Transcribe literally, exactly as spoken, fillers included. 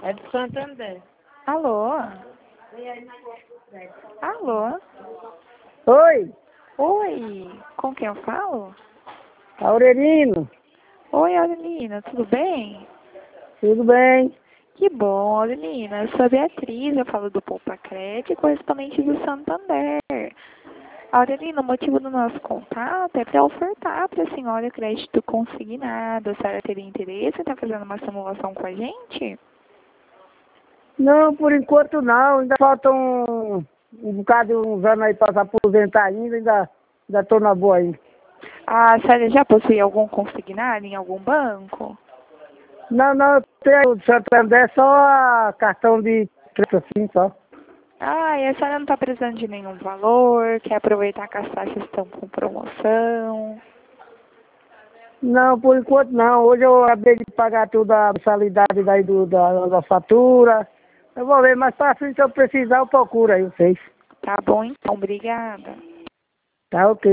É do Santander. Alô? Alô? Oi, Oi, com quem eu falo? Aurelino, Oi, Aurelina, tudo bem? tudo bem? Que bom, Aurelina. Eu sou a Beatriz, eu falo do Poupa Crédito, correspondente do Santander. Aurelina, o motivo do nosso contato é para ofertar para a senhora crédito consignado. A senhora teria interesse em estar fazendo uma simulação com a gente? Não, por enquanto não, ainda falta um, um bocado, uns anos aí para se aposentar ainda, ainda ainda tô na boa aí. A senhora já possui algum consignado em algum banco? Não, não, eu tenho o Santander só a cartão de crédito assim só. Ah, e a senhora não está precisando de nenhum valor, quer aproveitar que as taxas estão com promoção? Não, por enquanto não, hoje eu acabei de pagar toda a mensalidade daí do, da, da fatura. Eu vou ver, mais pra frente se eu precisar eu procuro aí vocês. Tá bom então, obrigada. Tá ok.